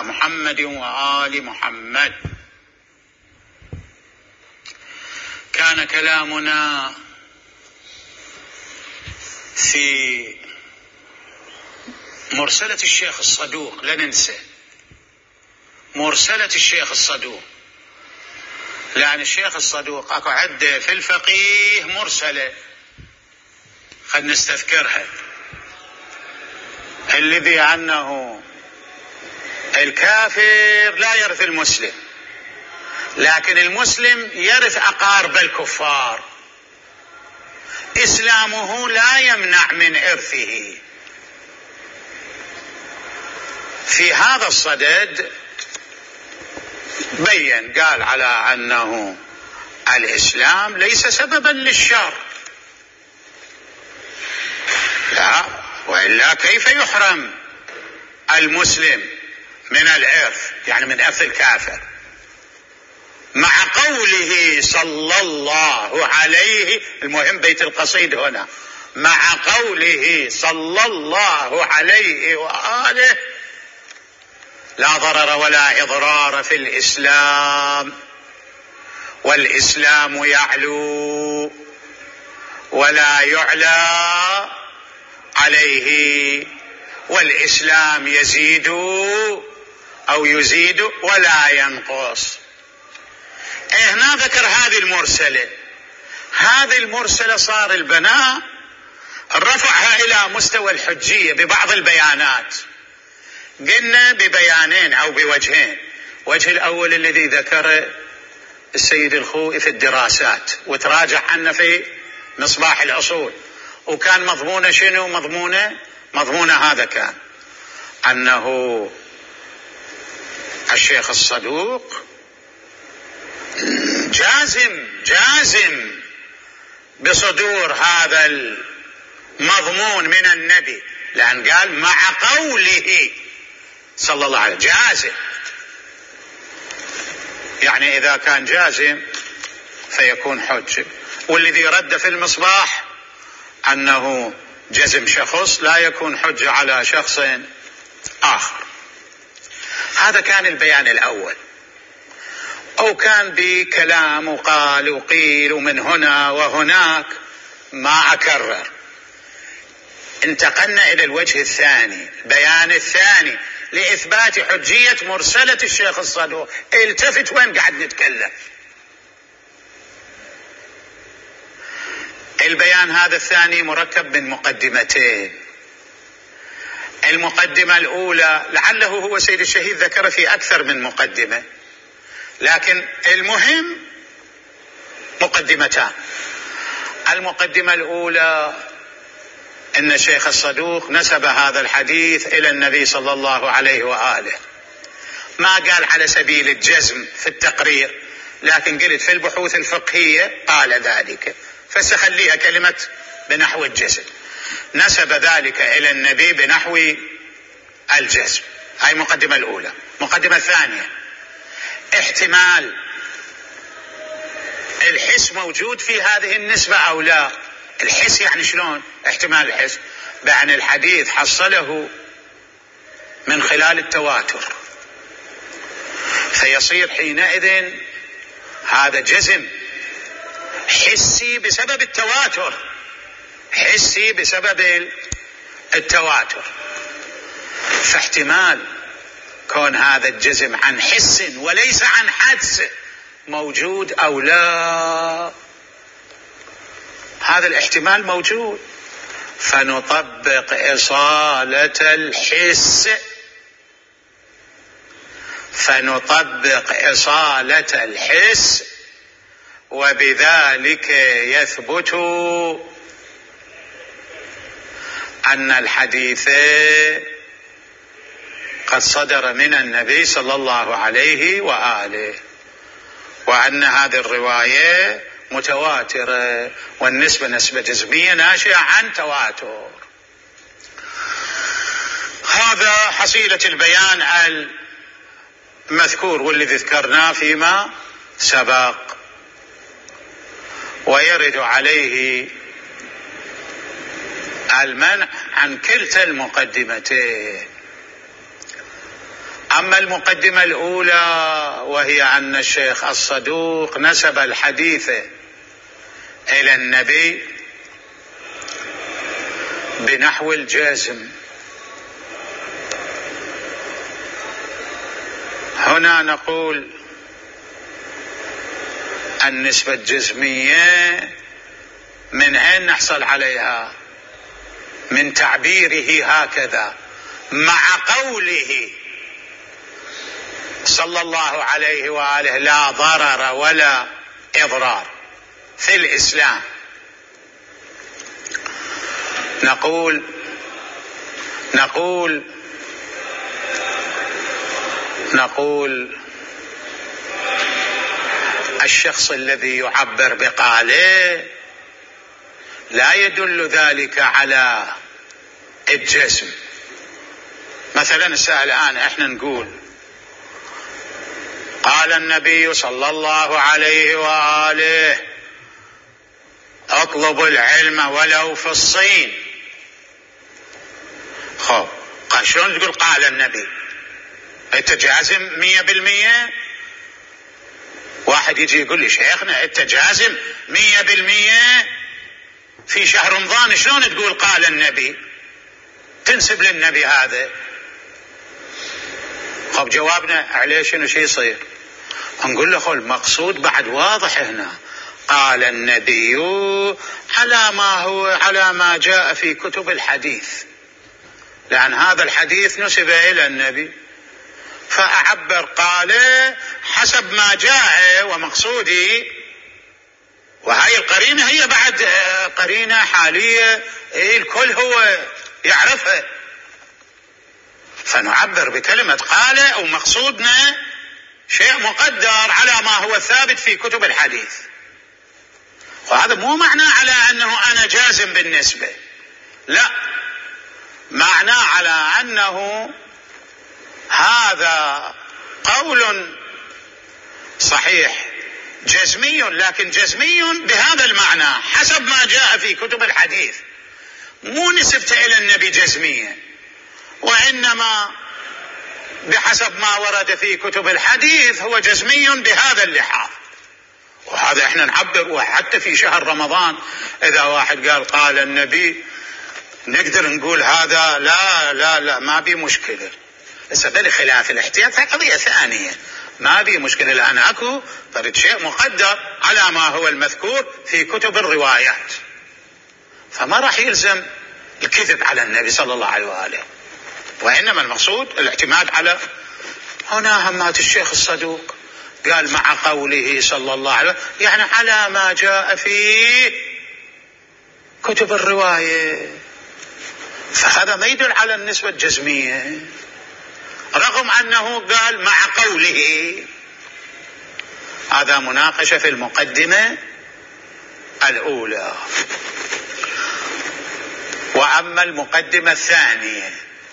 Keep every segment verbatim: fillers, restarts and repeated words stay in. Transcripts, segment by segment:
محمد وآل محمد. كان كلامنا في مرسلة الشيخ الصدوق، لا ننسى مرسلة الشيخ الصدوق، لأن الشيخ الصدوق أكو عدة في الفقيه مرسلة، خل نستذكرها. الذي عنه الكافر لا يرث المسلم، لكن المسلم يرث أقارب الكفار، إسلامه لا يمنع من إرثه. في هذا الصدد بين قال على أنه الإسلام ليس سببا للشر، لا، وإلا كيف يحرم المسلم من الإرث، يعني من إرث الكافر، مع قوله صلى الله عليه، المهم بيت القصيد هنا، مع قوله صلى الله عليه وآله لا ضرر ولا إضرار في الإسلام، والإسلام يعلو ولا يعلى عليه، والإسلام يزيد أو يزيد ولا ينقص. هنا ذكر هذه المرسلة. هذه المرسلة صار البناء رفعها إلى مستوى الحجية ببعض البيانات. قلنا ببيانين أو بوجهين. وجه الأول الذي ذكر السيد الخوئي في الدراسات، وتراجع عنه في مصباح الأصول، وكان مضمونه شنو؟ مضمونه مضمونه هذا كان أنه الشيخ الصدوق جازم جازم بصدور هذا المضمون من النبي، لأن قال مع قوله صلى الله عليه وسلم جازم، يعني إذا كان جازم فيكون حجة. والذي رد في المصباح أنه جزم شخص لا يكون حجة على شخص آخر. هذا كان البيان الأول، أو كان بكلام وقال وقيل ومن هنا وهناك، ما أكرر. انتقلنا إلى الوجه الثاني، البيان الثاني لإثبات حجية مرسلة الشيخ الصدوق. التفت وين قاعد نتكلم. البيان هذا الثاني مركب من مقدمتين. المقدمة الأولى لعله هو سيد الشهيد ذكر في أكثر من مقدمة، لكن المهم مقدمتان. المقدمة الأولى أن الشيخ الصدوق نسب هذا الحديث إلى النبي صلى الله عليه وآله، ما قال على سبيل الجزم في التقرير، لكن قلت في البحوث الفقهية قال ذلك، فسخليها كلمة بنحو الجزم. نسب ذلك إلى النبي بنحو الجزم. هاي مقدمة الأولى. مقدمة الثانية، احتمال الحس موجود في هذه النسبة أو لا. الحس يعني شلون؟ احتمال الحس بأن الحديث حصله من خلال التواتر، فيصير حينئذ هذا جزم حسي بسبب التواتر، حسي بسبب التواتر. فاحتمال كون هذا الجزم عن حس وليس عن حدس موجود أو لا، هذا الاحتمال موجود، فنطبق إصالة الحس فنطبق إصالة الحس وبذلك يثبت أن الحديث قد صدر من النبي صلى الله عليه وآله، وأن هذه الرواية متواترة، والنسبة نسبة جزمية ناشئة عن تواتر. هذا حصيلة البيان المذكور والذي ذكرناه فيما سبق. ويرد عليه المنع عن كلتا المقدمتين. أما المقدمة الأولى وهي أن الشيخ الصدوق نسب الحديث إلى النبي بنحو الجازم، هنا نقول النسبة الجزمية من أين نحصل عليها؟ من تعبيره هكذا مع قوله صلى الله عليه وآله لا ضرر ولا إضرار في الإسلام. نقول نقول نقول الشخص الذي يعبر بقاله لا يدل ذلك على الجزم. مثلا السائل الآن احنا نقول قال النبي صلى الله عليه وآله اطلبوا العلم ولو في الصين. خب شلون تقول قال النبي؟ انت جازم مية بالمية؟ واحد يجي يقول لي شيخنا انت جازم مية بالمية في شهر رمضان شلون تقول قال النبي؟ تنسب للنبي هذا. خب جوابنا عليه شنو شي يصير؟ نقول له خل المقصود بعد واضح هنا، قال النبي على ما هو على ما جاء في كتب الحديث، لأن هذا الحديث نسب إلى النبي، فأعبر قال حسب ما جاء ومقصودي. وهاي القرينة هي بعد قرينة حالية الكل هو يعرفها، فنعبر بكلمة قال ومقصودنا شيء مقدر على ما هو ثابت في كتب الحديث. وهذا مو معنى على أنه أنا جازم بالنسبة، لا، معنى على أنه هذا قول صحيح جزمي، لكن جزمي بهذا المعنى حسب ما جاء في كتب الحديث، مو نسبت إلى النبي جزميا، وإنما بحسب ما ورد في كتب الحديث هو جزمي بهذا اللحاظ. وهذا احنا نعبر، وحتى في شهر رمضان إذا واحد قال قال النبي نقدر نقول هذا لا لا لا ما بي مشكلة. هسه خلاف الاحتياط قضية ثانية، ما بي مشكلة، لأن أكو فرد شيء مقدر على ما هو المذكور في كتب الروايات، فما راح يلزم الكذب على النبي صلى الله عليه وآله، وإنما المقصود الاعتماد على هنا همات الشيخ الصدوق قال مع قوله صلى الله عليه وسلم، يعني على ما جاء في كتب الرواية، فهذا ما يدل على النسبة الجزمية رغم أنه قال مع قوله. هذا مناقشة في المقدمة الأولى. وأما المقدمة الثانية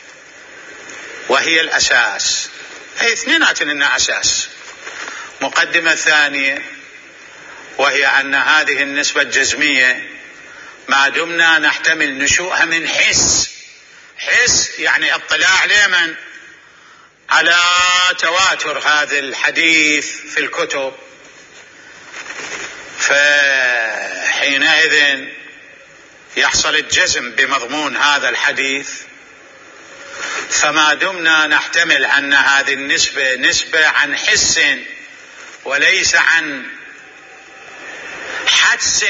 وهي الأساس، هي اثنينات لنا أساس. مقدمة ثانية وهي أن هذه النسبة الجزمية ما دمنا نحتمل نشوءها من حس، حس يعني اطلاع لمن على تواتر هذا الحديث في الكتب، فحينئذ يحصل الجزم بمضمون هذا الحديث. فما دمنا نحتمل أن هذه النسبة نسبة عن حس وليس عن حدس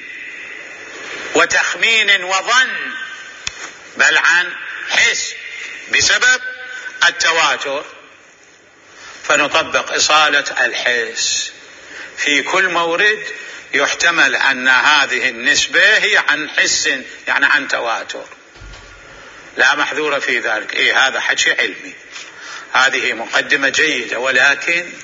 وتخمين وظن، بل عن حس بسبب التواتر، فنطبق إصالة الحس في كل مورد يحتمل أن هذه النسبة هي عن حس يعني عن تواتر، لا محذور في ذلك. إيه هذا حكي علمي، هذه مقدمة جيدة، ولكن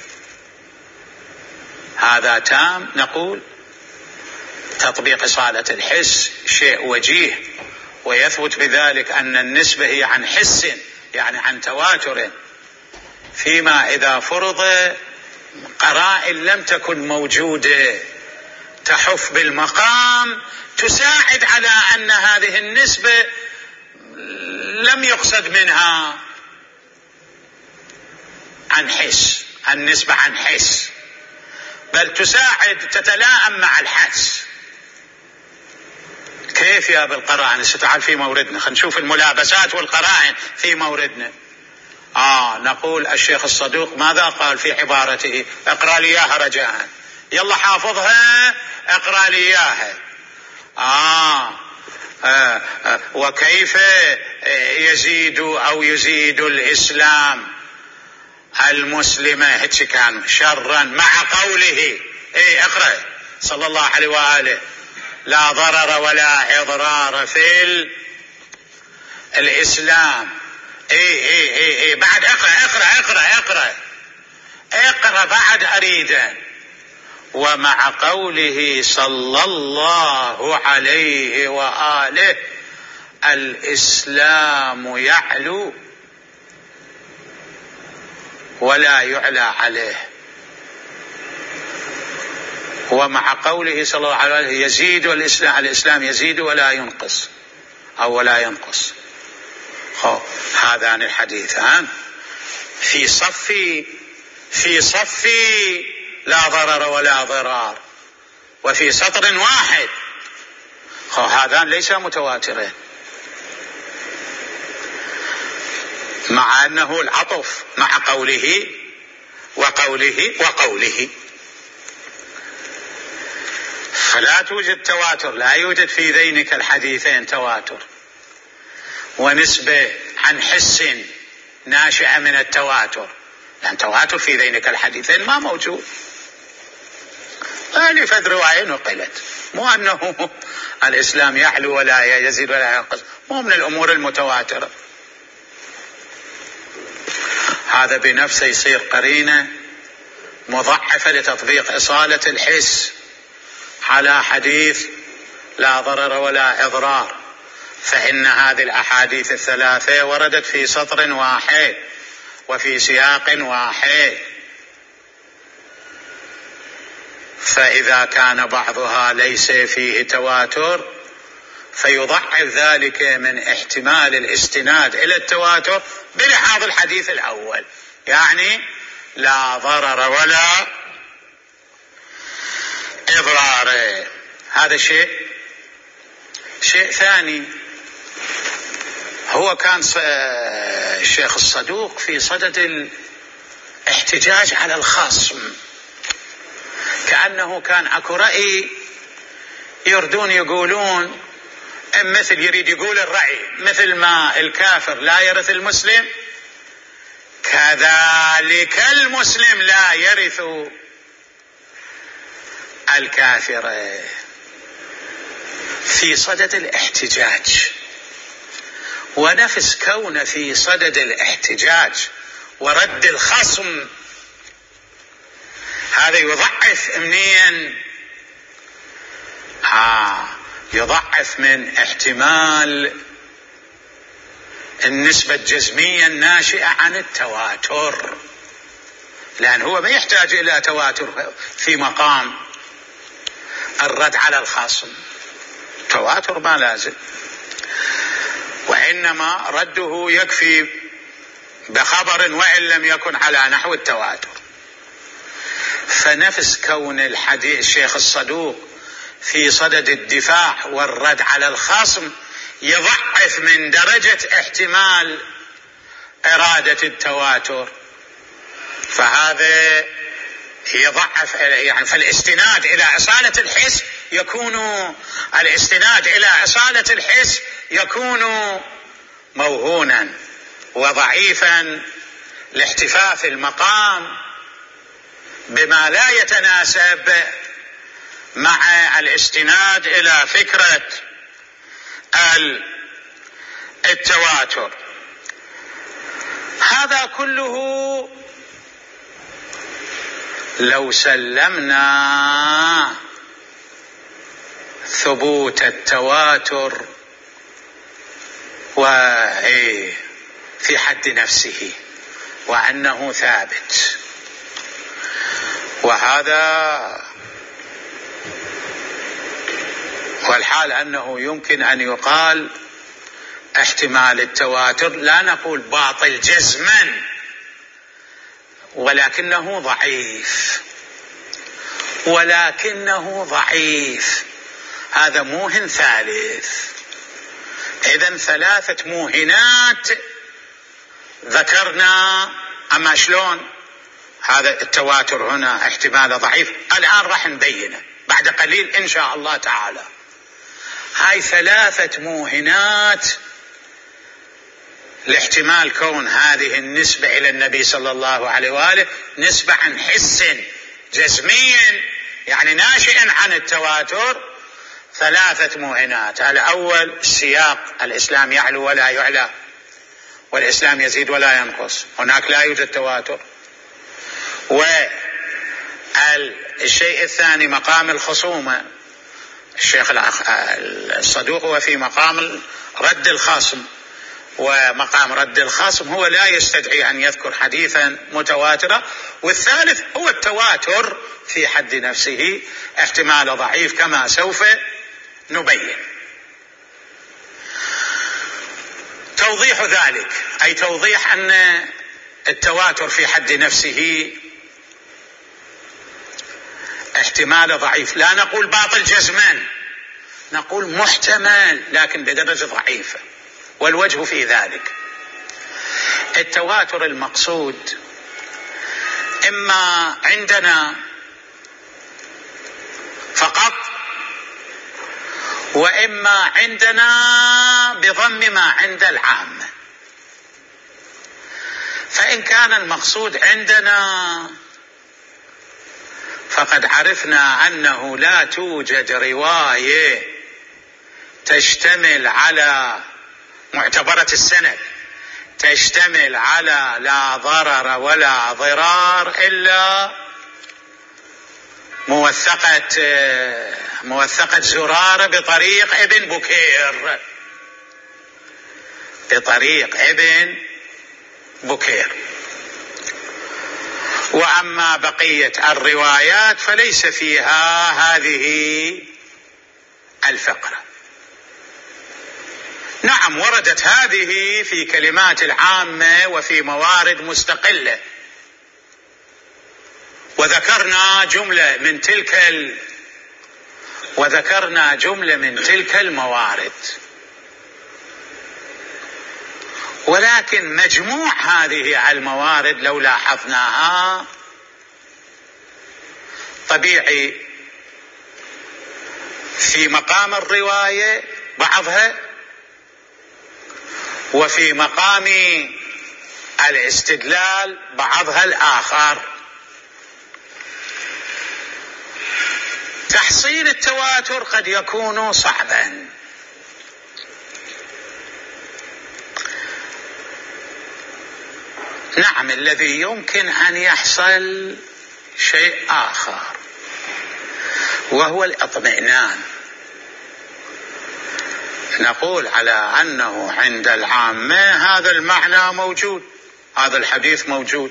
هذا تام نقول تطبيق إصالة الحس شيء وجيه، ويثبت بذلك أن النسبة هي عن حس يعني عن تواتر، فيما إذا فرض قرائن لم تكن موجودة تحف بالمقام تساعد على أن هذه النسبة لم يقصد منها عن حس، النسبة عن حس، بل تساعد تتلائم مع الحس. كيف يا بالقرائن؟ ستعال في موردنا، خلينا نشوف الملابسات والقرائن في موردنا. آه نقول الشيخ الصدوق ماذا قال في عبارته؟ اقرأ لي إياها رجاء، يلا حافظها اقرأ لي إياها. آه, آه, آه وكيف يزيد أو يزيد الإسلام المسلمة هيك كان شرا مع قوله ايه اقرأ صلى الله عليه وآله لا ضرر ولا إضرار في الإسلام. ايه ايه ايه, إيه بعد اقرأ اقرأ اقرأ اقرأ اقرأ بعد أريده. ومع قوله صلى الله عليه وآله الإسلام يعلو ولا يعلى عليه. ومع قوله صلى الله عليه وآله يزيد الإسلام، الإسلام يزيد ولا ينقص أو ولا ينقص. هذان الحديثان في صف في صف لا ضرر ولا ضرار، وفي سطر واحد. هذان ليس متواترين، مع أنه العطف مع قوله وقوله وقوله، فلا توجد تواتر، لا يوجد في ذينك الحديثين تواتر ونسبة عن حس ناشئة من التواتر، لأن تواتر في ذينك الحديثين ما موجود. ألفت رواية نقلت، مو أنه الإسلام يعلو ولا يزيد ولا ينقص، مو من الأمور المتواترة. هذا بنفسه يصير قرينة مضعفة لتطبيق إصالة الحس على حديث لا ضرر ولا إضرار، فإن هذه الأحاديث الثلاثة وردت في سطر واحد وفي سياق واحد، فإذا كان بعضها ليس فيه تواتر فيضعف ذلك من احتمال الاستناد إلى التواتر بلحاظ الحديث الأول، يعني لا ضرر ولا إضرار. هذا شيء. شيء ثاني، هو كان الشيخ الصدوق في صدد الاحتجاج على الخصم، كأنه كان أكو رأي يردون يقولون مثل يريد يقول الرأي مثل ما الكافر لا يرث المسلم كذلك المسلم لا يرث الكافر. في صدد الاحتجاج، ونفس كون في صدد الاحتجاج ورد الخصم، هذا يضعف منين؟ آه يضعف من احتمال النسبة الجزمية الناشئة عن التواتر، لأن هو ما يحتاج إلى تواتر في مقام الرد على الخصم، تواتر ما لازم، وإنما رده يكفي بخبر وإن لم يكن على نحو التواتر. فنفس كون الحديث الشيخ الصدوق في صدد الدفاع والرد على الخصم يضعف من درجة احتمال إرادة التواتر، فهذا يضعف يعني. فالاستناد إلى أصالة الحس يكون الاستناد إلى أصالة الحس يكون موهونا وضعيفا لاحتفاف المقام بما لا يتناسب مع الاستناد إلى فكرة التواتر. هذا كله لو سلمنا ثبوت التواتر وفي حد نفسه وأنه ثابت، وهذا والحال أنه يمكن أن يقال احتمال التواتر لا نقول باطل جزما، ولكنه ضعيف ولكنه ضعيف هذا موهن ثالث. إذن ثلاثة موهنات ذكرنا. أما شلون هذا التواتر هنا احتمال ضعيف الآن راح نبينه بعد قليل إن شاء الله تعالى. هاي ثلاثة موهنات لاحتمال كون هذه النسبة إلى النبي صلى الله عليه وآله نسبة عن حس جزميا يعني ناشئ عن التواتر. ثلاثة موهنات. الأول السياق، الإسلام يعلو ولا يعلى والإسلام يزيد ولا ينقص، هناك لا يوجد تواتر. والشيء الثاني مقام الخصومة، الشيخ الصدوق هو في مقام رد الخصم، ومقام رد الخصم هو لا يستدعي أن يذكر حديثا متواترا. والثالث هو التواتر في حد نفسه احتمال ضعيف كما سوف نبين. توضيح ذلك أي توضيح أن التواتر في حد نفسه احتمال ضعيف، لا نقول باطل جزما، نقول محتمل لكن بدرجة ضعيفة. والوجه في ذلك التواتر المقصود إما عندنا فقط وإما عندنا بضم ما عند العامة. فإن كان المقصود عندنا فقد عرفنا أنه لا توجد رواية تشتمل على معتبرة السند تشتمل على لا ضرر ولا ضرار إلا موثقة موثقة زرارة بطريق ابن بكير بطريق ابن بكير. وأما بقية الروايات فليس فيها هذه الفقرة. نعم وردت هذه في كلمات العامة وفي موارد مستقلة، وذكرنا جملة من تلك ال... وذكرنا جملة من تلك الموارد، ولكن مجموع هذه الموارد لو لاحظناها طبيعي في مقام الرواية بعضها وفي مقام الاستدلال بعضها الآخر. تحصيل التواتر قد يكون صعبا، نعم الذي يمكن أن يحصل شيء آخر وهو الاطمئنان. نقول على أنه عند العامة هذا المعنى موجود، هذا الحديث موجود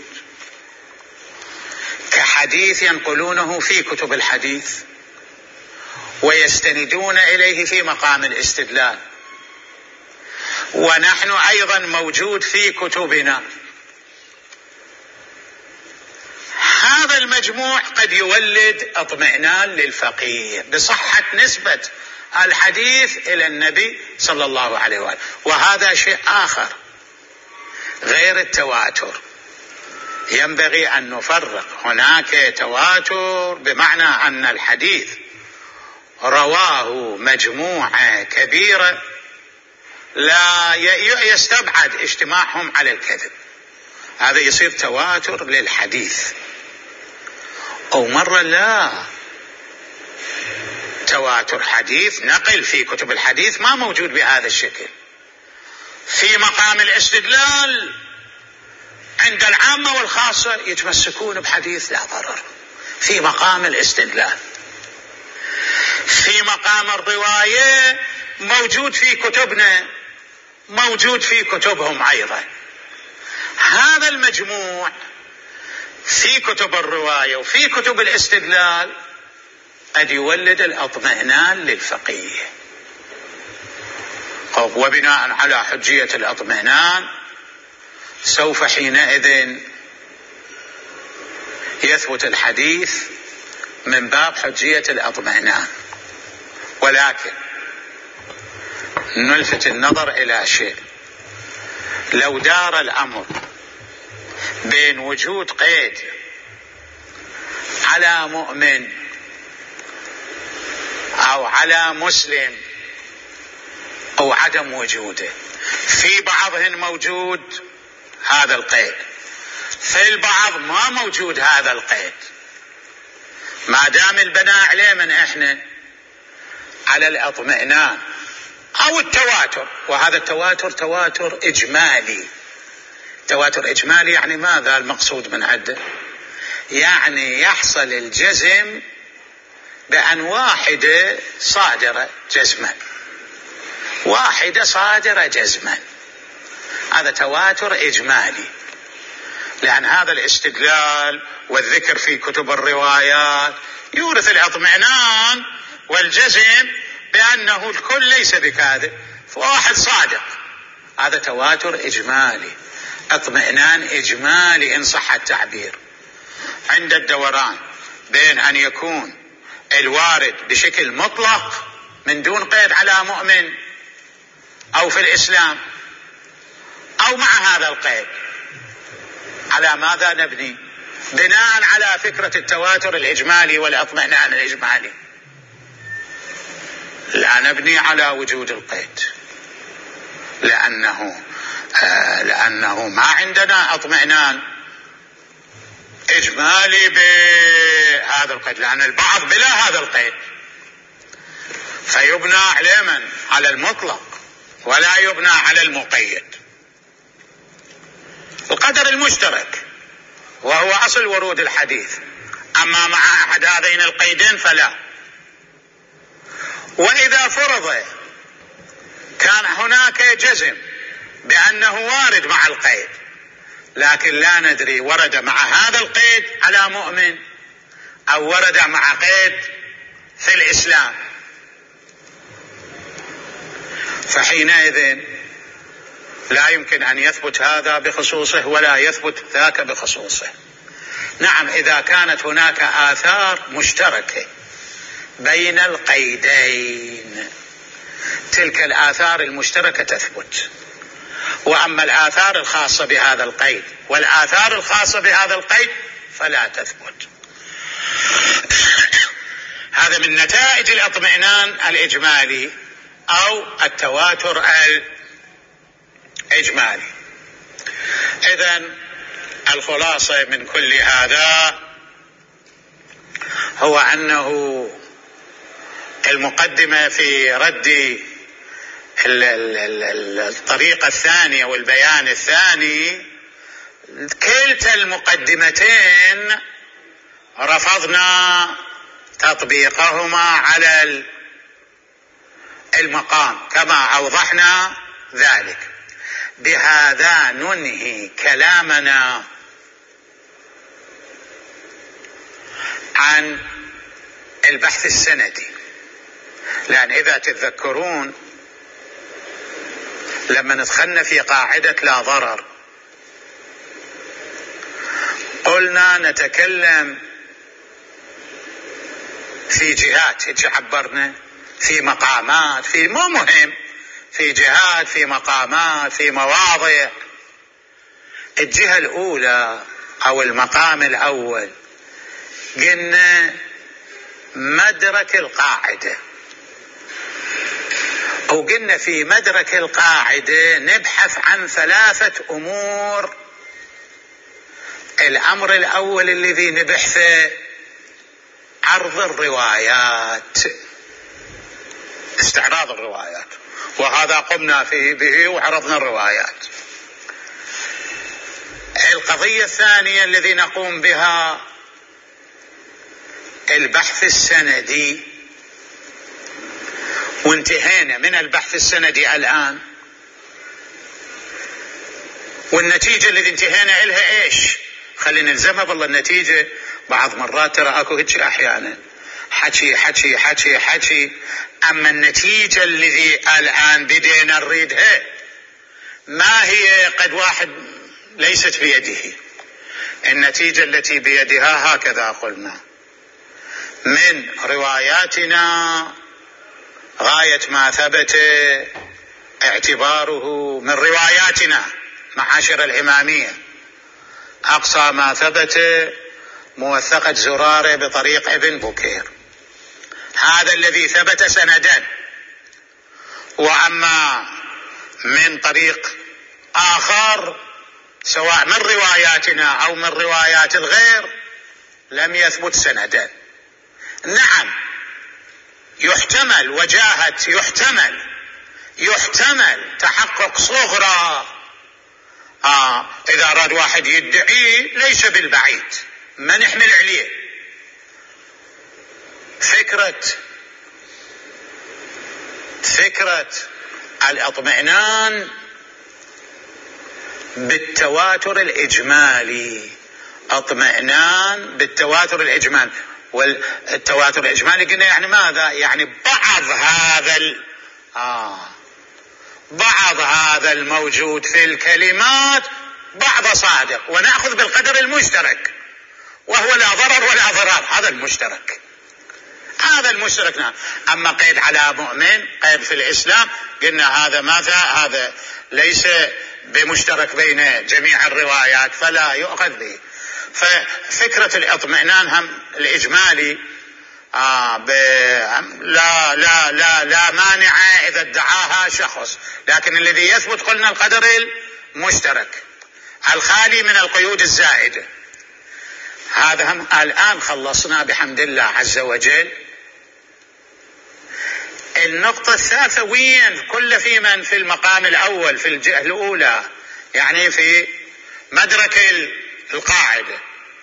كحديث ينقلونه في كتب الحديث ويستندون إليه في مقام الاستدلال، ونحن أيضا موجود في كتبنا. هذا المجموع قد يولد اطمئنان للفقيه بصحة نسبة الحديث إلى النبي صلى الله عليه وآله، وهذا شيء آخر غير التواتر. ينبغي أن نفرق، هناك تواتر بمعنى أن الحديث رواه مجموعة كبيرة لا يستبعد اجتماعهم على الكذب، هذا يصير تواتر للحديث. أو مرة لا، تواتر حديث نقل في كتب الحديث ما موجود بهذا الشكل. في مقام الاستدلال عند العامة والخاصة يتمسكون بحديث لا ضرر في مقام الاستدلال. في مقام الرواية موجود في كتبنا، موجود في كتبهم أيضا. هذا المجموع في كتب الرواية وفي كتب الاستدلال قد يولد الاطمئنان للفقيه. وبناء على حجية الاطمئنان سوف حينئذ يثبت الحديث من باب حجية الاطمئنان، ولكن نلفت النظر إلى شيء: لو دار الأمر بين وجود قيد على مؤمن أو على مسلم أو عدم وجوده، في بعضهم موجود هذا القيد، في البعض ما موجود هذا القيد، ما دام البناء عليه من إحنا على الاطمئنان أو التواتر، وهذا التواتر تواتر إجمالي. تواتر إجمالي يعني ماذا المقصود من عده؟ يعني يحصل الجزم بأن واحدة صادرة جزما، واحدة صادرة جزما، هذا تواتر إجمالي. لأن هذا الاستدلال والذكر في كتب الروايات يورث الاطمئنان والجزم بأنه الكل ليس بكاذب، فواحد صادق، هذا تواتر إجمالي، اطمئنان إجمالي إن صح التعبير. عند الدوران بين أن يكون الوارد بشكل مطلق من دون قيد على مؤمن أو في الإسلام، أو مع هذا القيد، على ماذا نبني؟ بناء على فكرة التواتر الإجمالي والأطمئنان الإجمالي، لا نبني على وجود القيد، لأنه آه لأنه ما عندنا اطمئنان إجمالي بهذا القيد، لأن البعض بلا هذا القيد، فيبنى على من؟ على المطلق ولا يبنى على المقيد. القدر المشترك وهو أصل ورود الحديث، أما مع أحد هذين القيدين فلا. وإذا فرض كان هناك جزم بأنه وارد مع القيد، لكن لا ندري ورد مع هذا القيد على مؤمن أو ورد مع قيد في الإسلام، فحينئذ لا يمكن أن يثبت هذا بخصوصه ولا يثبت ذاك بخصوصه. نعم، إذا كانت هناك آثار مشتركة بين القيدين تلك الآثار المشتركة تثبت، وأما الآثار الخاصة بهذا القيد والآثار الخاصة بهذا القيد فلا تثبت. هذا من نتائج الاطمئنان الإجمالي أو التواتر الإجمالي. إذن الخلاصة من كل هذا هو أنه المقدمة في رد الطريقة الثانية والبيان الثاني، كلتا المقدمتين رفضنا تطبيقهما على المقام كما أوضحنا ذلك. بهذا ننهي كلامنا عن البحث السندي، لأن إذا تتذكرون لما ندخلنا في قاعدة لا ضرر قلنا نتكلم في جهات، هيك عبرنا، في مقامات، في مو مهم، في جهات، في مقامات، في مواضع. الجهة الأولى أو المقام الأول قلنا مدرك القاعدة، وقلنا في مدرك القاعدة نبحث عن ثلاثة أمور. الأمر الأول الذي نبحثه عرض الروايات، استعراض الروايات، وهذا قمنا فيه به وعرضنا الروايات. القضية الثانية الذي نقوم بها البحث السندي، وانتهينا من البحث السندي الآن، والنتيجة الذي انتهينا إلها إيش؟ خلينا نلزمها بالله النتيجة. بعض مرات ترى أكو هيك أحيانا حكي حكي حكي حكي، أما النتيجة الذي الآن بدينا نريدها ما هي؟ قد واحد ليست بيده، النتيجة التي بيدها هكذا قلنا: من رواياتنا غاية ما ثبت اعتباره من رواياتنا معاشر الإمامية أقصى ما ثبت موثقة زرارة بطريق ابن بكير، هذا الذي ثبت سندا. وأما من طريق آخر سواء من رواياتنا أو من روايات الغير لم يثبت سندا. نعم يحتمل وجاهة، يحتمل يحتمل تحقق صغرى. آه إذا أراد واحد يدعي ليس بالبعيد ما نحمل عليه فكرة فكرة الاطمئنان بالتواتر الإجمالي، اطمئنان بالتواتر الإجمالي. والتواتر الإجمالي قلنا يعني ماذا؟ يعني بعض هذا ال... آه بعض هذا الموجود في الكلمات بعض صادق، ونأخذ بالقدر المشترك وهو لا ضرر ولا ضرار، هذا المشترك هذا المشترك. نعم. أما قيد على مؤمن، قيد في الإسلام، قلنا هذا ماذا؟ هذا ليس بمشترك بين جميع الروايات فلا يؤخذ به. ففكرة الاطمئنان هم الإجمالي آه لا لا لا لا مانع إذا ادعاها شخص، لكن الذي يثبت قلنا القدر المشترك الخالي من القيود الزائدة. هذا هم الآن خلصنا بحمد الله عز وجل. النقطة الثالثة وين؟ كل في من في المقام الأول في الجهة الأولى، يعني في مدرك القاعدة،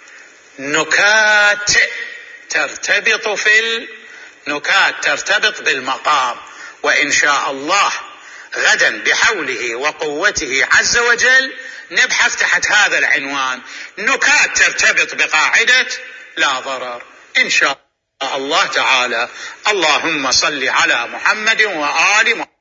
نكات ترتبط في النكات ترتبط بالمقام. وإن شاء الله غدا بحوله وقوته عز وجل نبحث تحت هذا العنوان: نكات ترتبط بقاعدة لا ضرر إن شاء الله تعالى. اللهم صل على محمد وآل محمد.